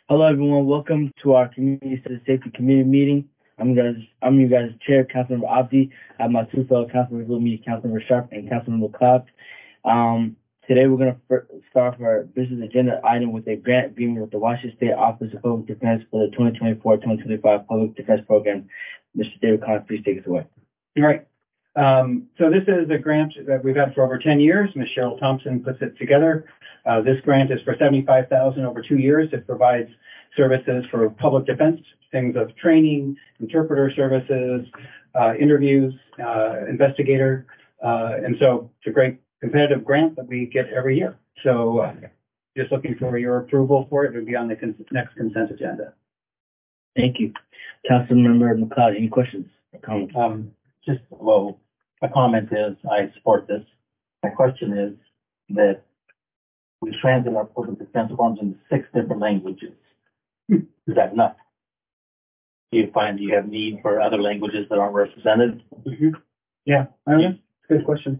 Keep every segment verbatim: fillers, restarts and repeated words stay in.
Hello, everyone. Welcome to our Community Safety Committee meeting. I'm you guys. I'm you guys' chair, Councilmember Abdi. I have my two fellow councilmembers with me, Councilmember Sharp and Councilmember McLeod. Um, today, we're going to start our business agenda item with a grant agreement with the Washington State Office of Public Defense for the twenty twenty-four twenty twenty-five Public Defense Program. Mister David Connor, please take us away. All right. Um, so this is a grant that we've had for over ten years. Miz Cheryl Thompson puts it together. Uh, this grant is for seventy-five thousand dollars over two years. It provides services for public defense, things of training, interpreter services, uh, interviews, uh, investigator. Uh, and so it's a great competitive grant that we get every year. So uh, just looking for your approval for it. It would be on the cons- next consent agenda. Thank you. Councilmember McLeod, any questions or comments? Um, just, well, my comment is I support this. My question is that we translate our public defense forms in six different languages. Is that enough? Do you find you have need for other languages that aren't represented? Mm-hmm. Yeah, I don't know. It's a good question.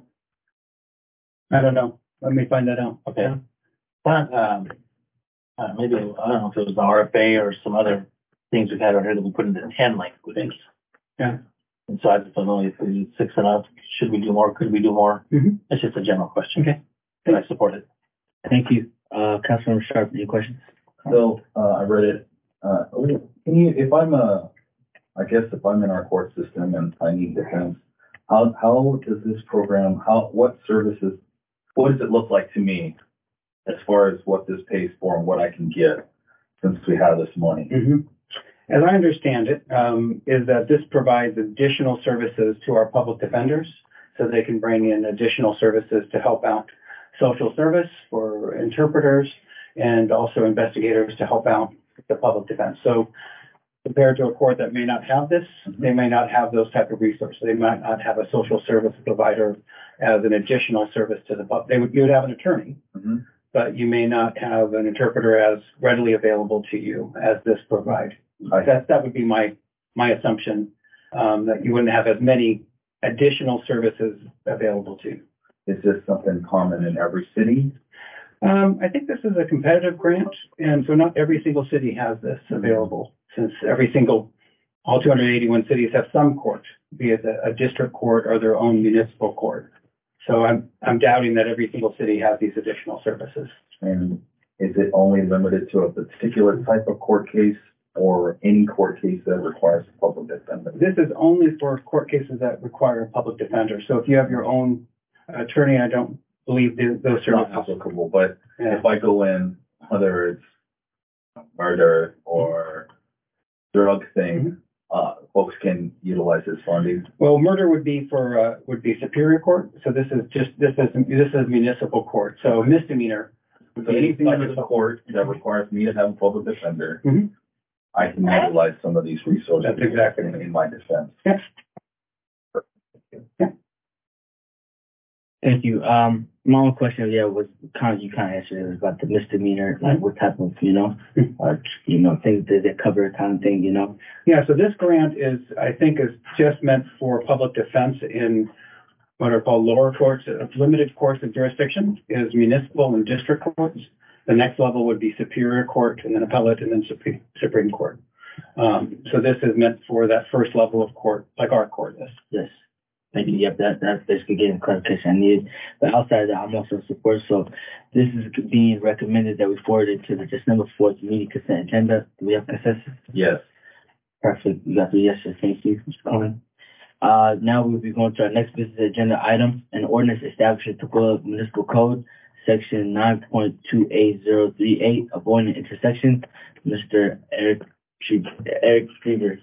I don't know. Let me find that out. Okay. But, um, uh, maybe, I don't know if it was the R F A or some other things we've had out here that we put into ten languages. Yeah. And so I just don't know if we need six enough. Should we do more? Could we do more? Mm-hmm. It's just a general question. Okay. But I support it. Thank you. Uh, Councilmember Sharp, any questions? So, uh, I read it. Uh, can you, if I'm a, I guess if I'm in our court system and I need defense, how, how does this program, how, what services, what does it look like to me as far as what this pays for and what I can get since we have this money? Mm-hmm. As I understand it, um, is that this provides additional services to our public defenders so they can bring in additional services to help out social service for interpreters and also investigators to help out the public defense. So compared to a court that may not have this, they may not have those type of resources. They might not have a social service provider as an additional service to the public. They would, you would have an attorney, mm-hmm. but you may not have an interpreter as readily available to you as this provides. That, that would be my, my assumption, um, that you wouldn't have as many additional services available to you. Is this something common in every city? Um, I think this is a competitive grant, and so not every single city has this available, since every single, all two hundred eighty-one cities have some court, be it a, a district court or their own municipal court. So I'm, I'm doubting that every single city has these additional services. And is it only limited to a particular type of court case or any court case that requires a public defender? This is only for court cases that require a public defender. So if you have your own attorney, I don't believe the, those It's services. not applicable, but Yeah. if I go in, whether it's murder or drug thing, mm-hmm. uh, folks can utilize this funding. Well, murder would be for, uh, would be Superior Court. So this is just, this is, this is municipal court. So misdemeanor would So be anything like under the court that requires me to have a public defender, mm-hmm. I can utilize some of these resources. That's exactly in, in my defense. Yes. Yeah. Thank you. Um, my own question, yeah, was kind of, you kind of answered it, was about the misdemeanor, like what type of, you know, uh, you know, things that they cover kind of thing, you know? Yeah, so this grant is, I think, is just meant for public defense in what are called lower courts, uh, limited courts of jurisdiction is municipal and district courts. The next level would be Superior Court and then appellate and then Supreme, Supreme Court. Um, so this is meant for that first level of court, like our court is. Yes. Thank you. Yep, that, that's basically getting clarification I needed. But outside of that, I'm also support. So this is being recommended that we forward it to the December fourth meeting consent agenda. Do we have consensus? Yes. Perfect. You got three yeses. Thank you, Mister Cohen. Uh, now we'll be going to our next business agenda item, an ordinance establishing Tukwila Municipal Code, section nine point two eight zero three eight, avoiding intersection. Mister Eric, Eric Streever.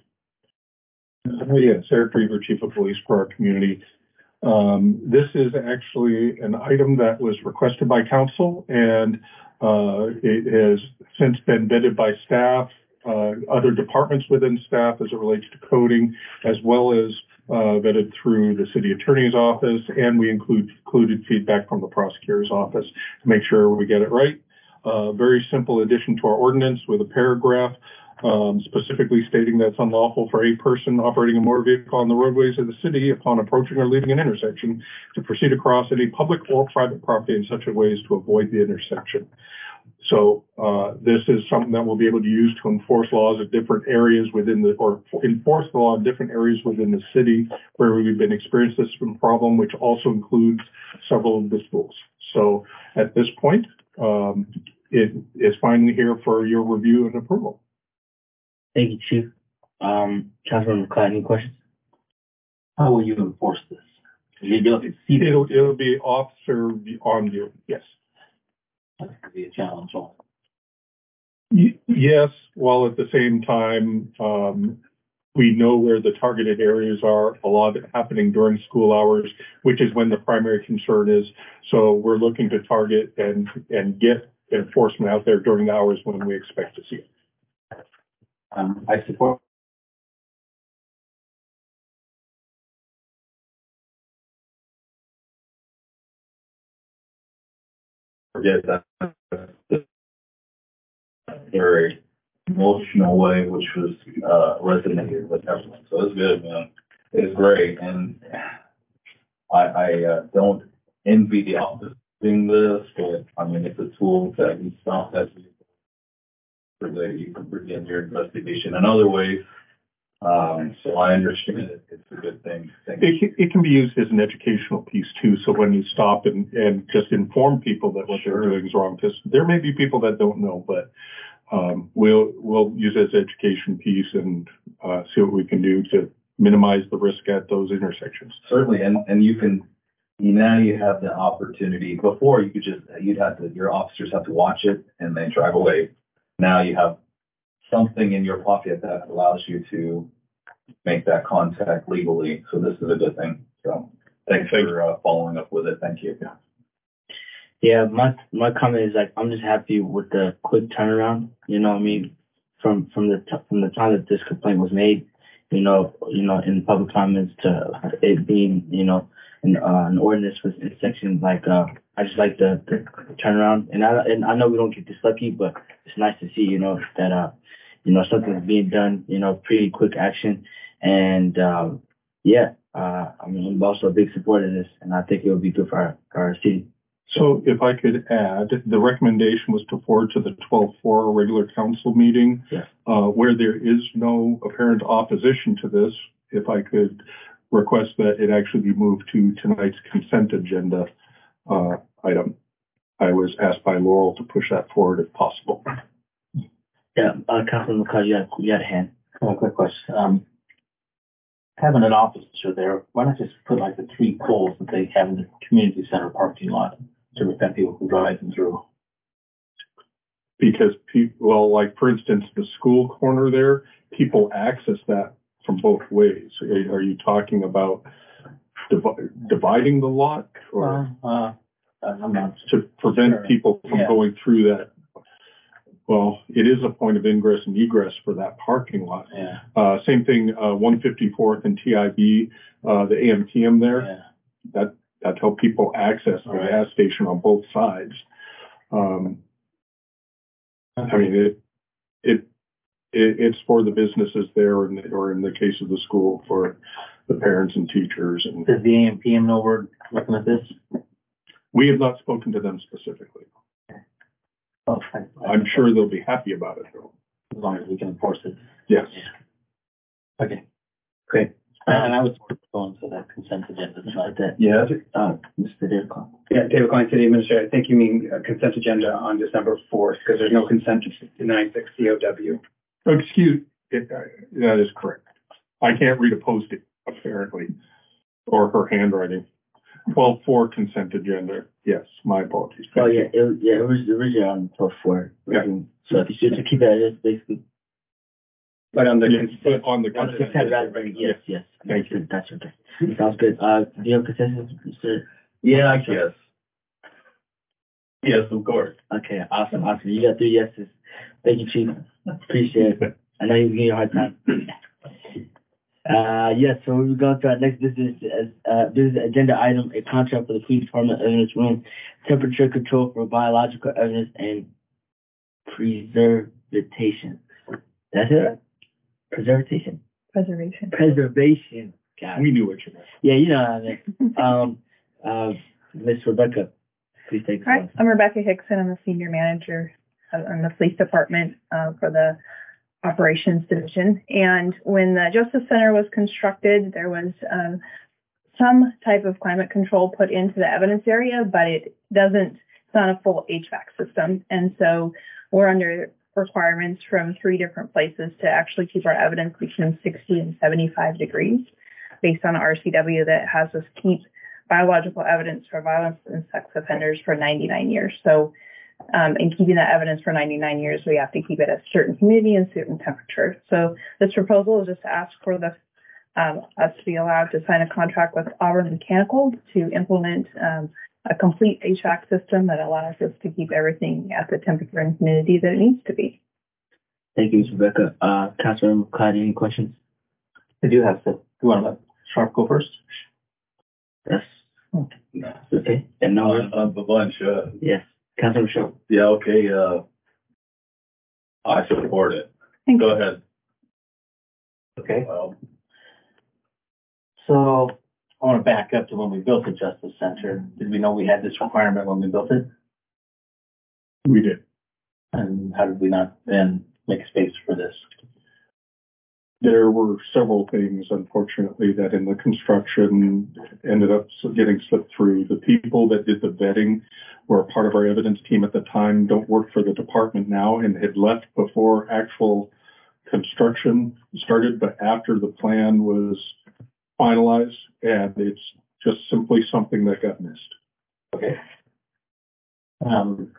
Yes, Eric Reaver, Chief of Police for our community. Um, this is actually an item that was requested by council, and uh, it has since been vetted by staff, uh, other departments within staff as it relates to coding, as well as uh, vetted through the city attorney's office, and we include, included feedback from the prosecutor's office to make sure we get it right. Uh, very simple addition to our ordinance with a paragraph Um, specifically stating that it's unlawful for a person operating a motor vehicle on the roadways of the city upon approaching or leaving an intersection to proceed across any public or private property in such a way as to avoid the intersection. So, uh, this is something that we'll be able to use to enforce laws at different areas within the, or enforce the law in different areas within the city where we've been experiencing this problem, which also includes several of the schools. So at this point, um, it is finally here for your review and approval. Thank you, Chief. Um, Councilman McLeod, any questions? How will you enforce this? You don't see that. It'll, it'll be officer on you, yes. That's going to be a challenge. Y- Yes, while at the same time, um, we know where the targeted areas are, a lot of it happening during school hours, which is when the primary concern is. So we're looking to target and, and get enforcement out there during the hours when we expect to see it. Um, I support. Forget that very emotional way, which was uh, resonated with everyone. So it's good, man. It's great, and I, I uh, don't envy the office doing this, but I mean, it's a tool that we found that you can bring in your investigation in other ways. Um, so I understand it. It's a good thing. Thank It, can- it can be used as an educational piece too. So when you stop and, and just inform people that what they're doing is wrong, because there may be people that don't know, but um, we'll we'll use it as an education piece and uh, see what we can do to minimize the risk at those intersections. Certainly, and and you can now you have the opportunity. Before you could just you'd have to your officers have to watch it and then drive away. Now you have something in your pocket that allows you to make that contact legally. So this is a good thing. So thanks for uh, following up with it. Thank you. Yeah. Yeah, my my comment is like I'm just happy with the quick turnaround. You know what I mean? From from the t- from the time that this complaint was made, you know, you know, in public comments to it being, you know, an uh, an ordinance with in section like uh I just like the, the turnaround. And I and I know we don't get this lucky, but it's nice to see, you know, that uh you know something's being done, you know, pretty quick action. And um yeah, uh I mean I'm also a big supporter of this, and I think it would be good for our, for our city. So if I could add, the recommendation was to forward to the twelve four regular council meeting, Yeah. uh, where there is no apparent opposition to this. If I could request that it actually be moved to tonight's consent agenda uh, item. I was asked by Laurel to push that forward if possible. Yeah, uh, Councilman McCall, you had, you had a hand. A quick question. Um, having an officer there, why not just put like the three poles that they have in the community center parking lot to prevent people from driving through? Because people, well, like for instance, the school corner there, people access that from both ways. Are you talking about divi- dividing the lot or Uh, I'm not. to prevent Sure. people from Yeah. going through that? Well, it is a point of ingress and egress for that parking lot. Yeah. Uh, same thing, uh, one fifty-fourth and T I B, uh, the A M T M there. Yeah. That, that's how people access the Right. gas station on both sides. Um, I mean, it, it, it, it's for the businesses there, and or in the case of the school, for the parents and teachers. And Does the A M P M know we're looking at this? we have not spoken to them specifically. Oh, I, I, I'm sure they'll be happy about it, though. as long as we can enforce it. Yes. Okay. Great. And I would support going to that consent agenda tonight. That, Yeah, uh, Mister David Clark. yeah, David Klein, City Administrator. I think you mean uh, consent agenda on December fourth, because there's no consent to nine six C O W. Excuse, it, uh, that is correct. I can't read a post-it, apparently, or her handwriting. twelve four consent agenda. Yes, my apologies. Oh yeah, it was, yeah, it was originally on twelve four. Yeah. So if you should keep that as basically. But on the Yes, consent, but on the On the consent. consent rather than, yes, yes. Thank you. That's okay. Sounds good. Uh, do you have consensus, Mister? Yeah, I guess. Yes, of course. Okay, awesome, awesome. You got three yeses. Thank you, Chief. Appreciate it. I know you're giving you a hard time. Uh, yes, so we're going to our next business, uh, business agenda item, a contract for the police department evidence room, temperature control for biological evidence and preservation. That's it? Preservation? Preservation. Preservation. God. We knew what you meant. Yeah, you know what I mean. um, uh, Miss Rebecca, please take this Hi, one. I'm Rebecca Hickson. I'm the senior manager in the police department uh, for the operations division. And when the Justice Center was constructed, there was um, some type of climate control put into the evidence area, but it doesn't, it's not a full H V A C system. And so we're under requirements from three different places to actually keep our evidence between sixty and seventy-five degrees based on R C W that has us keep biological evidence for violence and sex offenders for ninety-nine years. So Um, and keeping that evidence for ninety-nine years, we have to keep it at a certain humidity and certain temperature. So this proposal is just to ask for the um, us to be allowed to sign a contract with Auburn Mechanical to implement um, a complete H V A C system that allows us to keep everything at the temperature and humidity that it needs to be. Thank you, Miz Rebecca. Uh, Councilmember Clyde, any questions? I do have some. You want to let Sharp go first? Yes. Okay. And no, On, on the bunch, uh, yes. Councilmember Sharp. yeah, okay, uh, I support it. Thank Go you. ahead. Okay. Well, So I want to back up to when we built the Justice Center. Did we know we had this requirement when we built it? We did. And how did we not then make space for this? There were several things, unfortunately, that in the construction ended up getting slipped through. The people that did the vetting were a part of our evidence team at the time, don't work for the department now, and had left before actual construction started, but after the plan was finalized, and it's just simply something that got missed. Okay. Um,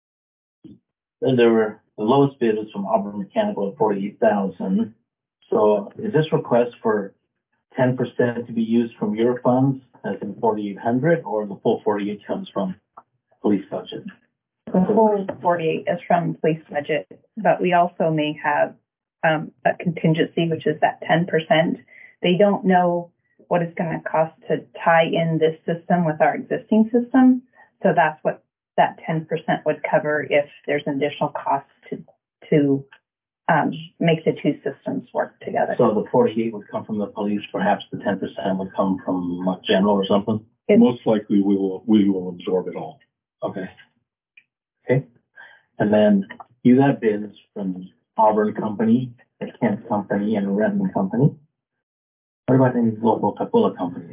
and there were, the lowest bid was from Auburn Mechanical at forty-eight thousand. So is this request for ten percent to be used from your funds, as in forty-eight hundred, or the full forty-eight comes from police budget? The full forty-eight is from police budget, but we also may have um, a contingency, which is that ten percent. They don't know what it's going to cost to tie in this system with our existing system. So that's what that ten percent would cover if there's an additional cost to, to um, make the two systems work together. So the forty-eight would come from the police, perhaps the ten percent would come from what, general or something? It's, Most likely we will, we will absorb it all. Okay. Okay. And then you got bids from Auburn Company, the Kent Company, and Redmond Company. What about any local Tukwila companies?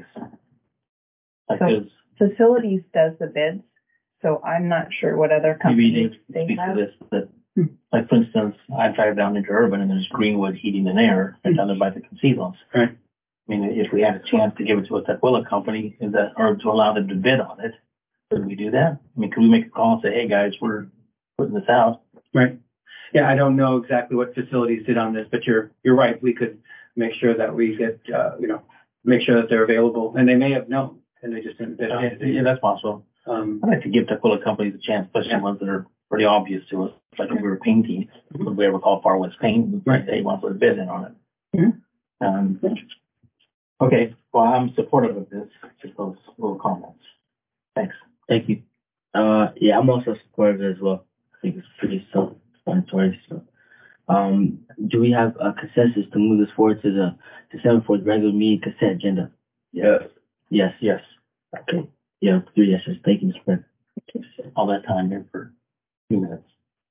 Like So- there's, Facilities does the bids, so I'm not sure what other maybe companies you they speak to have. this, that, like for instance, I drive down into Urban and there's Greenwood Heating and Air, right down there by the Concealons. Right. I mean, if we had a chance to give it to a Tukwila company, is that, or to allow them to bid on it, could we do that? I mean, could we make a call and say, hey guys, we're putting this out? Right. Yeah, I don't know exactly what facilities did on this, but you're, you're right. We could make sure that we get, uh, you know, make sure that they're available, and they may have known, and they just didn't bid on Yeah, it. yeah, that's possible. Um, I'd like to give Tukwila companies a chance, especially ones that are pretty obvious to us. Like if we were painting, would we ever call Far West Paint? We'd say, Right. hey, want to put a bid in on it? Mhm. Um, okay, well, I'm supportive of this, just those little comments. Thanks. Thank you. Uh, yeah, I'm also supportive as well. I think it's pretty self-explanatory. So, um, do we have a consensus to move this forward to the December fourth regular meeting consent agenda? yes, Yes. Yes, Okay. Yeah, three yeses. Thank you, Mister President. all that time here for a few minutes.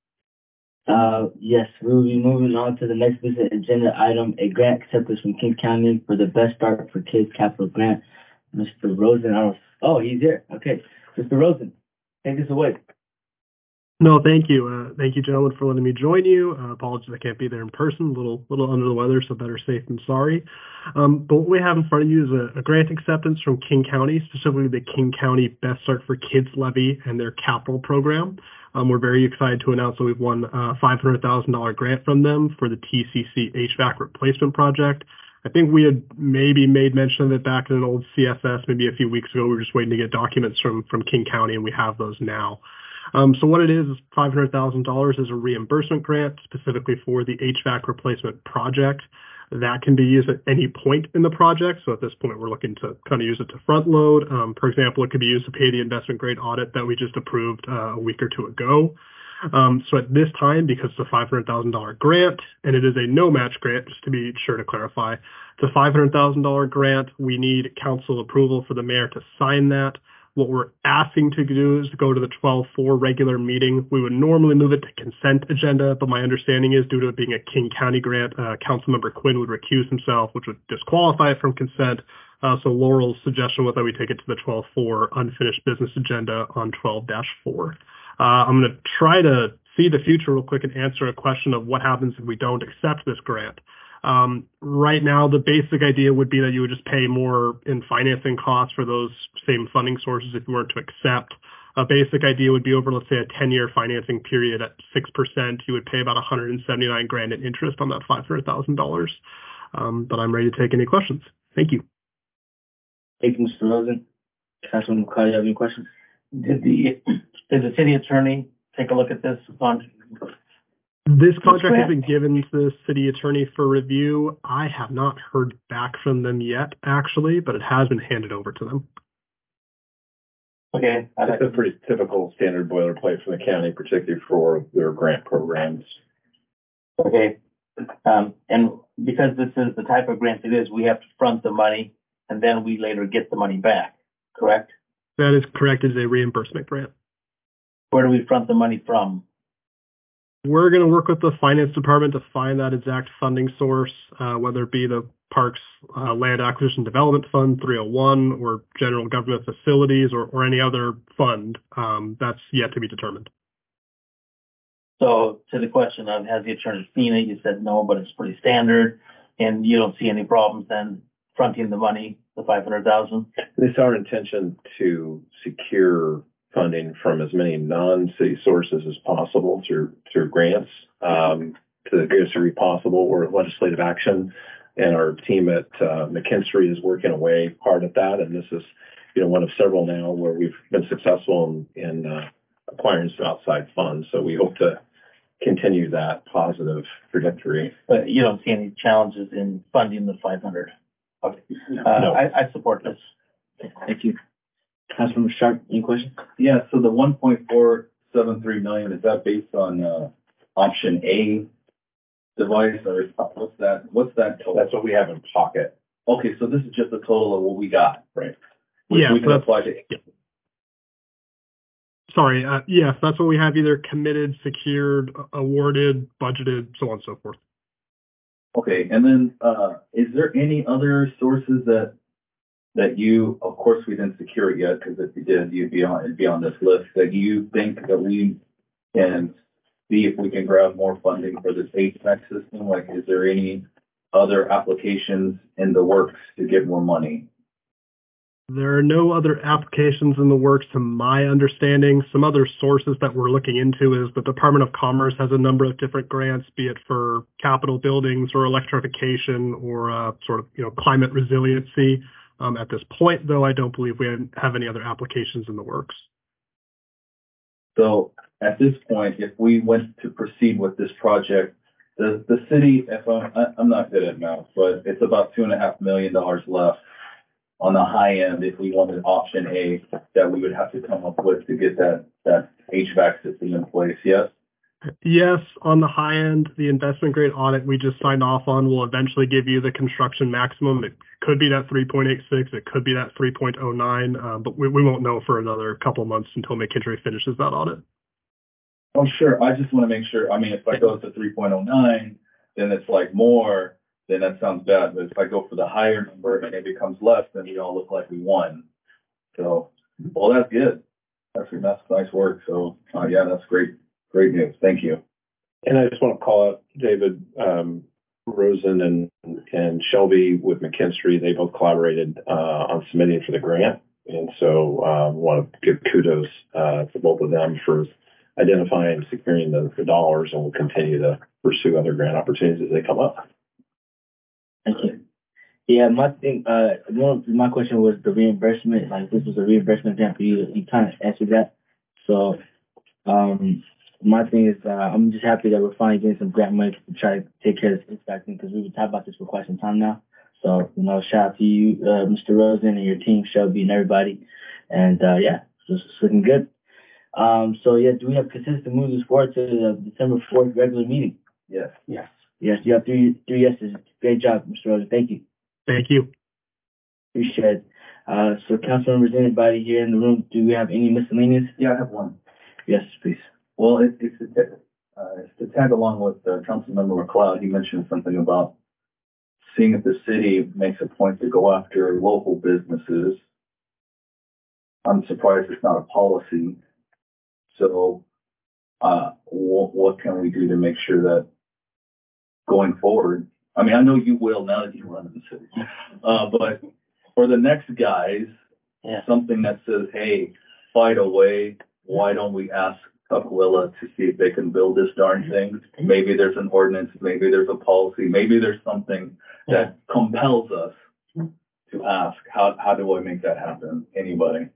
Uh, yes, we will be moving on to the next business agenda item, a grant acceptance from King County for the Best Start for Kids Capital Grant. Mister Rosen, I don't, oh, he's here. Okay. Mister Rosen, take this away. No, thank you. Uh, thank you, gentlemen, for letting me join you. Uh, apologies I can't be there in person. A little, little under the weather, so better safe than sorry. Um, but what we have in front of you is a, a grant acceptance from King County, specifically the King County Best Start for Kids Levy and their capital program. Um, we're very excited to announce that we've won a five hundred thousand dollars grant from them for the T C C H V A C replacement project. I think we had maybe made mention of it back in an old C S S maybe a few weeks ago. We were just waiting to get documents from, from King County, and we have those now. Um, so what it is is five hundred thousand dollars is a reimbursement grant specifically for the H V A C replacement project. That can be used at any point in the project. So at this point, we're looking to kind of use it to front load. Um, for example, it could be used to pay the investment grade audit that we just approved uh, a week or two ago. Um, so at this time, because it's a five hundred thousand dollars grant, and it is a no-match grant, just to be sure to clarify, it's a five hundred thousand dollars grant. We need council approval for the mayor to sign that. What we're asking to do is to go to the twelve four regular meeting. We would normally move it to consent agenda, but my understanding is due to it being a King County grant, uh, Councilmember Quinn would recuse himself, which would disqualify it from consent. Uh, so Laurel's suggestion was that we take it to the twelve four unfinished business agenda on twelve dash four. Uh, I'm going to try to see the future real quick and answer a question of what happens if we don't accept this grant. Um, right now, the basic idea would be that you would just pay more in financing costs for those same funding sources if you weren't to accept. A basic idea would be over, let's say, a ten-year financing period at six percent. You would pay about one hundred seventy-nine grand in interest on that five hundred thousand dollars. Um, but I'm ready to take any questions. Thank you. Thank you, Mister Rosen. Councilman McCarty, you have any questions? Did the, did the city attorney take a look at this on? This contract has been given to the city attorney for review. I have not heard back from them yet, actually, but it has been handed over to them. Okay. I'd like It's a pretty typical standard boilerplate for the county, particularly for their grant programs. Okay. Um, and because this is the type of grant it is, we have to front the money and then we later get the money back, correct? That is correct. It is a reimbursement grant. Where do we front the money from? We're going to work with the finance department to find that exact funding source, uh, whether it be the Parks uh, Land Acquisition Development Fund three oh one or General Government Facilities or, or any other fund. Um, that's yet to be determined. So to the question of has the attorney seen it, you said no, but it's pretty standard and you don't see any problems then fronting the money, the five hundred thousand. It's our intention to secure funding from as many non-city sources as possible through through grants, um, to the greatest degree possible, or legislative action. And our team at uh, McKinstry is working away hard at that. And this is, you know, one of several now where we've been successful in, in uh, acquiring some outside funds. So we hope to continue that positive trajectory. But you don't see any challenges in funding the five hundred. Okay. Uh, No. I, I support this. Thank you. Councilman Sharp, any questions? Yeah, so the one point four seven three million, is that based on, uh, option A device or what's that, what's that total? That's what we have in pocket. Okay, so this is just the total of what we got, right? Which Yeah, we can so that's- apply to. yeah. Sorry, uh, yes, that's what we have either committed, secured, awarded, budgeted, so on and so forth. Okay, and then, uh, is there any other sources that, that you, of course, we didn't secure it yet, because if you did, you'd be on, it'd be on this list, that you think that we can see if we can grab more funding for this H V A C system? Like, is there any other applications in the works to get more money? There are no other applications in the works to my understanding. Some other sources that we're looking into is the Department of Commerce has a number of different grants, be it for capital buildings or electrification or uh, sort of, you know, climate resiliency. Um, at this point, though, I don't believe we have any other applications in the works. So at this point, if we went to proceed with this project, the, the city, if I'm, I- I'm not good at math, but it's about two and a half million dollars left on the high end if we wanted option A that we would have to come up with to get that, that H V A C system in place, yes? Yes, on the high end, the investment grade audit we just signed off on will eventually give you the construction maximum. It could be that three point eight six, it could be that three point oh nine, uh, but we, we won't know for another couple of months until McKinstry finishes that audit. Oh, sure. I just want to make sure. I mean, if I go to three point oh nine, then it's like more, then that sounds bad. But if I go for the higher number and it becomes less, then we all look like we won. So, well, that's good. That's, that's nice work. So, uh, yeah, that's great. Great news. Thank you. And I just want to call out David um, Rosen and and Shelby with McKinstry. They both collaborated uh, on submitting for the grant, and so um, want to give kudos uh, to both of them for identifying and securing the, the dollars, and we'll continue to pursue other grant opportunities as they come up. Thank you. Yeah, my thing, uh, one of my question was the reimbursement. Like, this was a reimbursement grant for you. You kind of answered that. So, um, my thing is, uh, I'm just happy that we're finally getting some grant money to try to take care of this impact thing, because we've been talking about this for quite some time now. So, you know, shout out to you, uh, Mister Rosen and your team, Shelby and everybody. And, uh, yeah, it's looking good. Um, so yeah, do we have consensus to move this forward to the December fourth regular meeting? Yes. Yes. Yes, you have three, three yeses. Great job, Mister Rosen. Thank you. Thank you. Appreciate it. Uh, so council members, anybody here in the room, do we have any miscellaneous? Yeah, I have one. Yes, please. Well, it, it's, uh, it's to tag along with uh, Councilmember McLeod. He mentioned something about seeing if the city makes a point to go after local businesses. I'm surprised it's not a policy. So, uh, what, what can we do to make sure that going forward, I mean, I know you will now that you run in the city, uh, but for the next guys, Yeah. something that says, hey, fight away. Why don't we ask Tukwila to see if they can build this darn thing? Maybe there's an ordinance, maybe there's a policy, maybe there's something that compels us to ask, how, how do I make that happen? Anybody?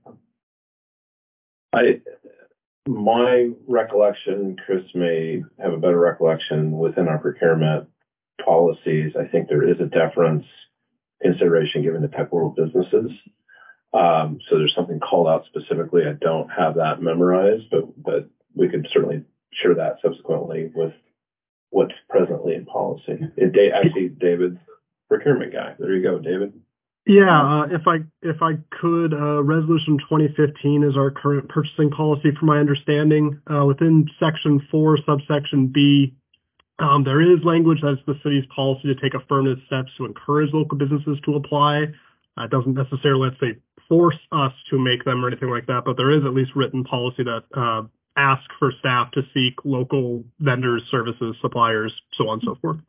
I, my recollection, Chris may have a better recollection within our procurement policies. I think there is a deference consideration given to tech world businesses. Um, so there's something called out specifically. I don't have that memorized, but, but we could certainly share that subsequently with what's presently in policy. It, da- actually, David's procurement guy. There you go, David. Yeah, uh, if I if I could, uh, Resolution twenty fifteen is our current purchasing policy, from my understanding. Uh, within Section four, subsection B, um, there is language that's the city's policy to take affirmative steps to encourage local businesses to apply. Uh, it doesn't necessarily, let's say, force us to make them or anything like that, but there is at least written policy that uh, asks for staff to seek local vendors, services, suppliers, so on and so forth.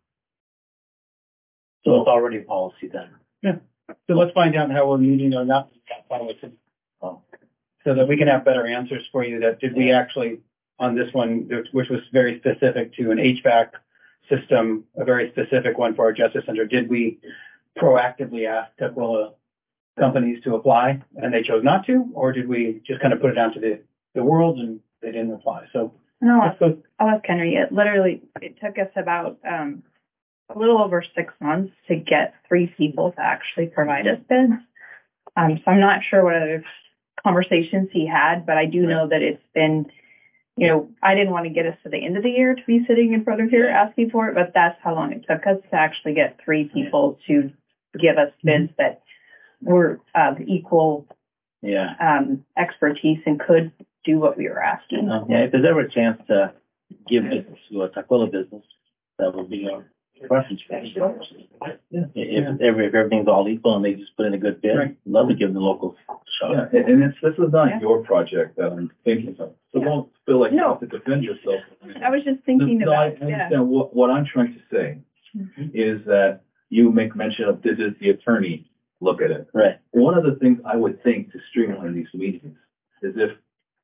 So it's already a policy then. Yeah. So let's find out how we're meeting or not following it, Oh. so that we can have better answers for you. That did we actually on this one, which was very specific to an H V A C system, a very specific one for our Justice Center. Did we proactively ask Tukwila companies to apply and they chose not to, or did we just kind of put it down to the the world and they didn't apply? So No, let's go. I'll ask Henry. It literally, it took us about um, a little over six months to get three people to actually provide us bids. Um, so I'm not sure what other conversations he had, but I do know that it's been, you know, I didn't want to get us to the end of the year to be sitting in front of here asking for it, but that's how long it took us to actually get three people to give us bids that were of equal Yeah. um, expertise and could do what we were asking. Uh, yeah, if there's ever a chance to give business to a Tukwila business, that would be our preference. Yeah. If, every, if everything's all equal and they just put in a good bid, Right. love to give the locals a shot. Yeah, and, and it's, this is not Yeah. your project that I'm thinking of. So Yeah. don't feel like you No. have to defend yourself. I was just thinking No, I about, yeah. understand. What, what I'm trying to say is that you make mention of, did the attorney look at it? Right. One of the things I would think to streamline these meetings is if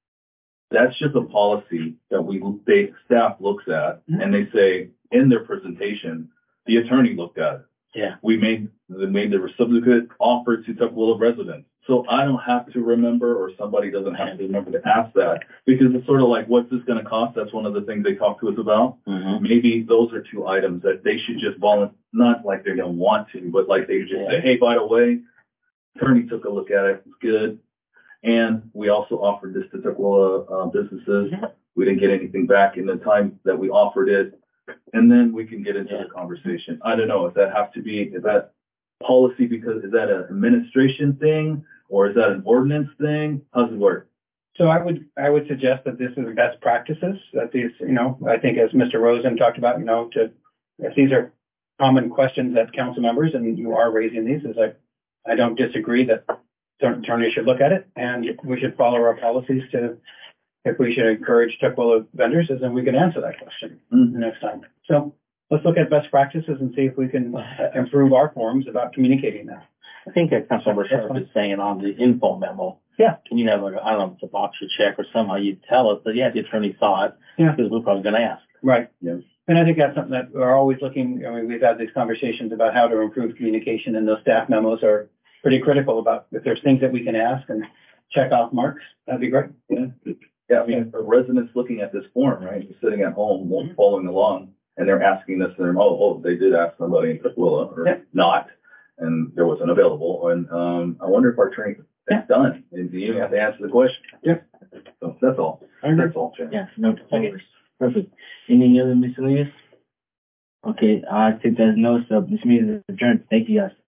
that's just a policy that we, they, staff looks at and they say in their presentation, the attorney looked at it. Yeah. We made, they made the reciprocate offer to Tukwila residents. So I don't have to remember, or somebody doesn't have to remember to ask that, because it's sort of like, what's this going to cost? That's one of the things they talk to us about. Mm-hmm. Maybe those are two items that they should just volunteer, not like they don't want to, but like they just say, hey, by the way, attorney took a look at it, it's good. And we also offered this to Tukwila uh, businesses. We didn't get anything back in the time that we offered it. And then we can get into Yeah. the conversation. I don't know if that have to be, is that policy because, is that an administration thing or is that an ordinance thing? How's it work? So I would, I would suggest that this is best practices, that these, you know, I think as Mister Rosen talked about, you know, to, if these are common questions that council members, and you are raising these, is like, I don't disagree that certain attorneys should look at it, and we should follow our policies to, if we should encourage Tukwila vendors, then we can answer that question Mm-hmm. next time. So let's look at best practices and see if we can improve our forms about communicating that. I think that Councilmember Sharp is saying on the info memo. Yeah. Can you have a, I don't know if it's a box or check or somehow you tell us that, yeah, the attorney saw it. Yeah. Because we're probably going to ask. Right. Yeah. And I think that's something that we're always looking, I mean, we've had these conversations about how to improve communication, and those staff memos are pretty critical about if there's things that we can ask and check off marks, that'd be great. Yeah. Yeah, I mean, a resident's looking at this form, right? You're sitting at home, following along, and they're asking this, and they're, oh, oh, they did ask somebody in Tukwila or Yeah. not, and there wasn't available. And, um, I wonder if our training Yeah. is done, and do you have to answer the question? Yeah. So that's all. I agree. That's all, Jim. Yeah, no, okay, perfect. Any other miscellaneous? Okay, I take that as no, so this meeting is adjourned. Thank you guys.